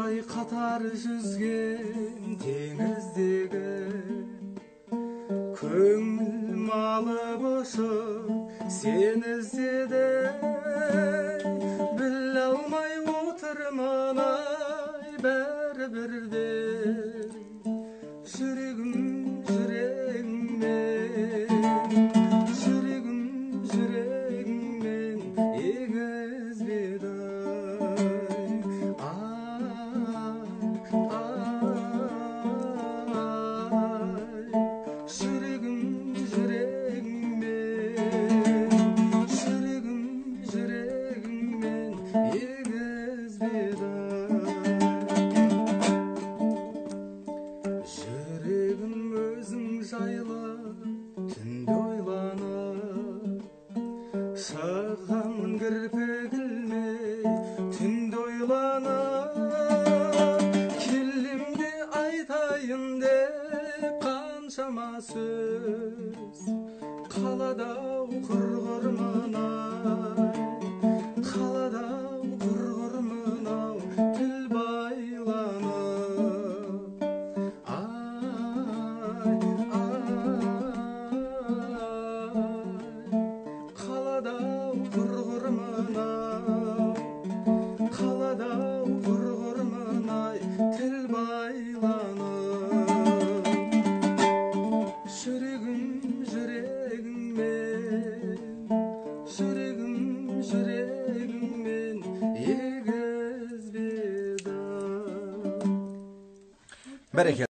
қатар жүзген теңіздегі көңіл малып ұшып сені іздеді, біле алмай отырмын ай бәрібірде жүрегім жүрегіммен егізбеді жүрегіммен егізбеді. Жүрегім өзің жайлы түнде ойланып, шығамын кірпік ілмей түнде ойланып, келем де айтайын деп қаншама сөз, қалада құрғырмын ай, қалада құрғырмын ау тіл байланып, қалада құрғырмын ау, қалада құрғырмын ай тіл байланып. Жүрегіммен егізбеді. Бәрекелді.